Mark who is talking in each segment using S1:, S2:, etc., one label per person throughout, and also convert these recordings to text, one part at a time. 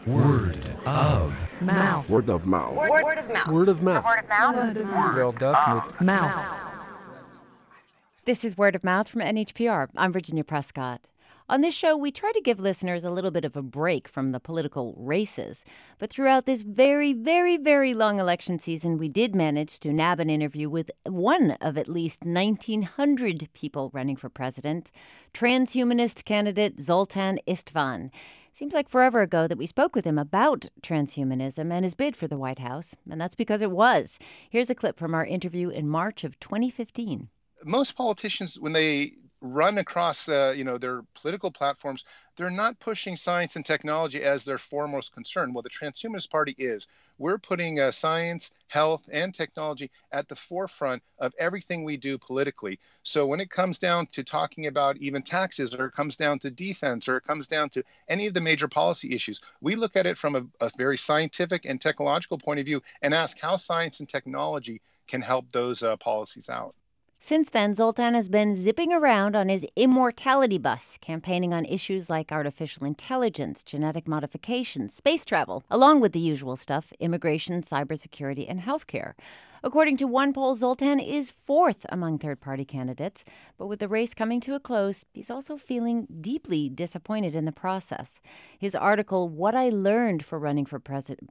S1: Word of
S2: mouth.
S3: Word of mouth.
S4: Word of mouth.
S2: Word of mouth.
S4: Word of mouth.
S5: Wel definite.
S2: Mouth.
S6: This is Word of Mouth from NHPR. I'm Virginia Prescott. On this show, we try to give listeners a little bit of a break from the political races. But throughout this very, very, very long election season, we did manage to nab an interview with one of at least 1,900 people running for president, transhumanist candidate Zoltan Istvan. Seems like forever ago that we spoke with him about transhumanism and his bid for the White House, and that's because it was. Here's a clip from our interview in March of 2015.
S7: Most politicians, when they run across their political platforms, they're not pushing science and technology as their foremost concern. Well, the Transhumanist Party is. We're putting science, health, and technology at the forefront of everything we do politically. So when it comes down to talking about even taxes, or it comes down to defense, or it comes down to any of the major policy issues, we look at it from a very scientific and technological point of view and ask how science and technology can help those policies out.
S6: Since then, Zoltan has been zipping around on his immortality bus, campaigning on issues like artificial intelligence, genetic modification, space travel, along with the usual stuff, immigration, cybersecurity, and healthcare. According to one poll, Zoltan is fourth among third-party candidates, but with the race coming to a close, he's also feeling deeply disappointed in the process. His article, What I Learned by Running for President,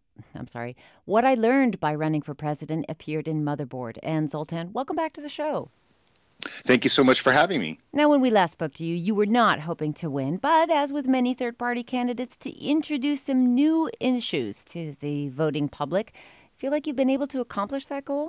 S6: appeared in Motherboard. And Zoltan, welcome back to the show.
S7: Thank you so much for having me.
S6: Now, when we last spoke to you, you were not hoping to win, but as with many third-party candidates, to introduce some new issues to the voting public. Feel like you've been able to accomplish that goal?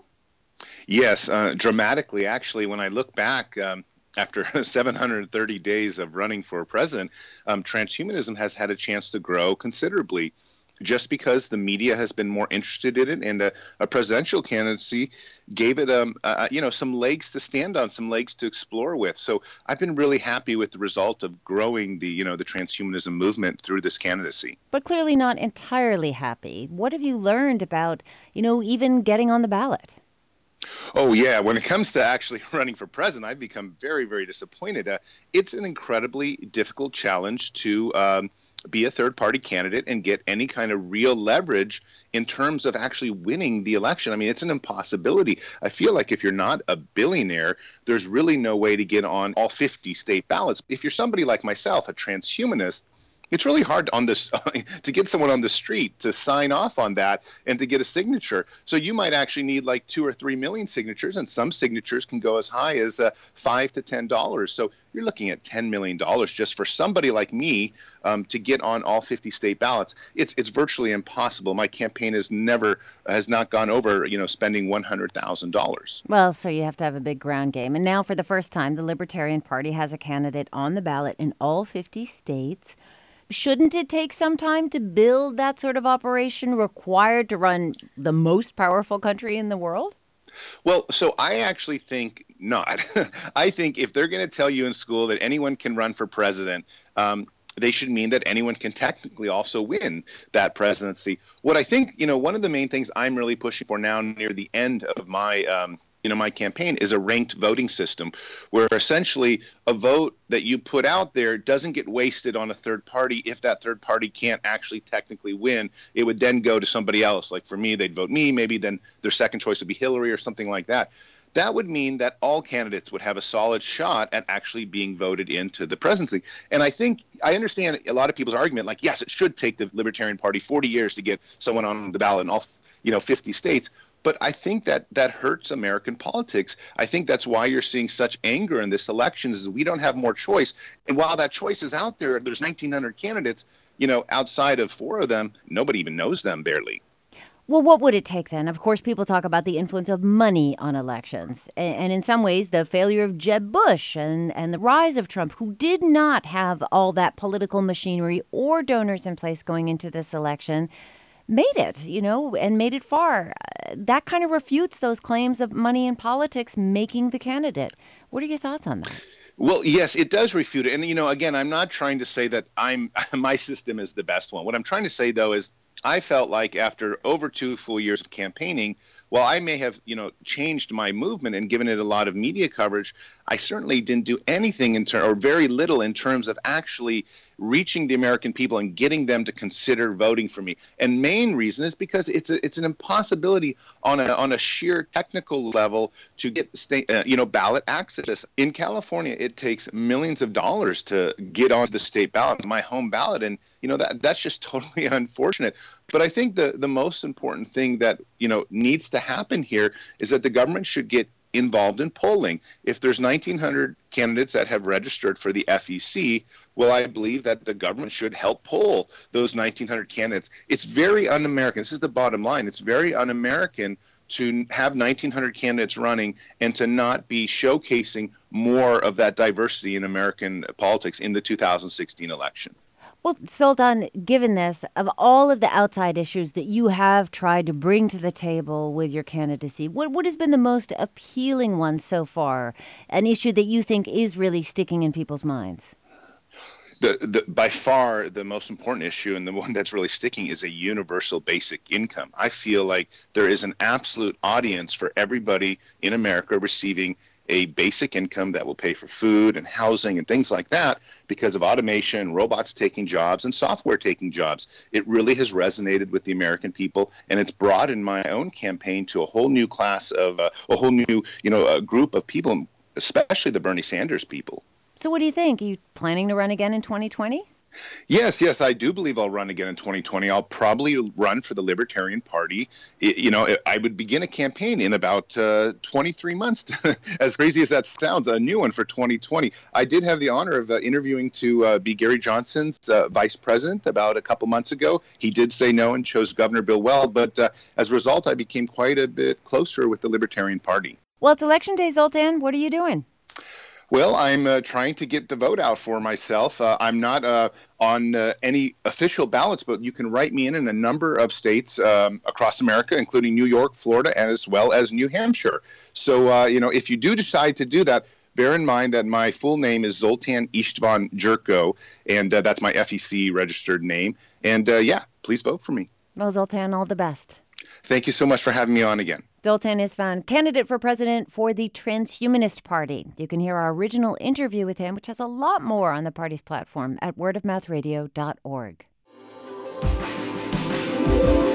S7: Yes, dramatically, actually. When I look back after 730 days of running for president, transhumanism has had a chance to grow considerably, just because the media has been more interested in it, and a presidential candidacy gave it some legs to stand on, some legs to explore with. So I've been really happy with the result of growing the transhumanism movement through this candidacy.
S6: But clearly not entirely happy. What have you learned about, even getting on the ballot?
S7: Oh, yeah. When it comes to actually running for president, I've become very, very disappointed. It's an incredibly difficult challenge to be a third-party candidate and get any kind of real leverage in terms of actually winning the election. I mean, it's an impossibility. I feel like if you're not a billionaire, there's really no way to get on all 50 state ballots. If you're somebody like myself, a transhumanist, it's really hard to get someone on the street to sign off on that and to get a signature. So you might actually need like 2 or 3 million signatures, and some signatures can go as high as $5 to $10. So you're looking at $10 million just for somebody like me to get on all 50 state ballots. It's virtually impossible. My campaign has not gone over spending $100,000.
S6: Well, so you have to have a big ground game. And now for the first time, the Libertarian Party has a candidate on the ballot in all 50 states. Shouldn't it take some time to build that sort of operation required to run the most powerful country in the world?
S7: Well, so I actually think not. I think if they're going to tell you in school that anyone can run for president, they should mean that anyone can technically also win that presidency. What I think, one of the main things I'm really pushing for now near the end of my my campaign is a ranked voting system, where essentially a vote that you put out there doesn't get wasted on a third party. If that third party can't actually technically win, it would then go to somebody else. Like for me, they'd vote me. Maybe then their second choice would be Hillary or something like that. That would mean that all candidates would have a solid shot at actually being voted into the presidency. And I understand a lot of people's argument, like, yes, it should take the Libertarian Party 40 years to get someone on the ballot in all 50 states. But I think that hurts American politics. I think that's why you're seeing such anger in this election, is we don't have more choice. And while that choice is out there, there's 1,900 candidates, outside of 4 of them, nobody even knows them barely.
S6: Well, what would it take then? Of course, people talk about the influence of money on elections. And in some ways, the failure of Jeb Bush and the rise of Trump, who did not have all that political machinery or donors in place going into this election, made it, and made it far. That kind of refutes those claims of money in politics making the candidate. What are your thoughts on that?
S7: Well, yes, it does refute it. And, again, I'm not trying to say that my system is the best one. What I'm trying to say, though, is I felt like after over 2 full years of campaigning, while I may have, changed my movement and given it a lot of media coverage, I certainly didn't do anything or very little in terms of actually reaching the American people and getting them to consider voting for me. And main reason is because it's an impossibility on a sheer technical level to get state ballot access. In California, it takes millions of dollars to get onto the state ballot, my home ballot, and that's just totally unfortunate. But I think the most important thing that needs to happen here is that the government should get involved in polling. If there's 1,900 candidates that have registered for the FEC, well, I believe that the government should help poll those 1,900 candidates. It's very un-American. This is the bottom line. It's very un-American to have 1,900 candidates running and to not be showcasing more of that diversity in American politics in the 2016 election.
S6: Well, Zoltan, given this, of all of the outside issues that you have tried to bring to the table with your candidacy, what has been the most appealing one so far? An issue that you think is really sticking in people's minds?
S7: By far, the most important issue and the one that's really sticking is a universal basic income. I feel like there is an absolute audience for everybody in America receiving a basic income that will pay for food and housing and things like that because of automation, robots taking jobs, and software taking jobs. It really has resonated with the American people, and it's broadened my own campaign to a whole new class of a whole new, group of people, especially the Bernie Sanders people.
S6: So what do you think? Are you planning to run again in 2020?
S7: Yes, I do believe I'll run again in 2020. I'll probably run for the Libertarian Party. I would begin a campaign in about 23 months. As crazy as that sounds, a new one for 2020. I did have the honor of interviewing to be Gary Johnson's vice president about a couple months ago. He did say no and chose Governor Bill Weld, but as a result, I became quite a bit closer with the Libertarian Party.
S6: Well, it's Election Day, Zoltan. What are you doing?
S7: Well, I'm trying to get the vote out for myself. I'm not on any official ballots, but you can write me in a number of states across America, including New York, Florida, and as well as New Hampshire. So, if you do decide to do that, bear in mind that my full name is Zoltan Istvan Jurko, and that's my FEC registered name. And please vote for me.
S6: Well, Zoltan, all the best.
S7: Thank you so much for having me on again.
S6: Zoltan Istvan, candidate for president for the Transhumanist Party. You can hear our original interview with him, which has a lot more on the party's platform, at wordofmouthradio.org.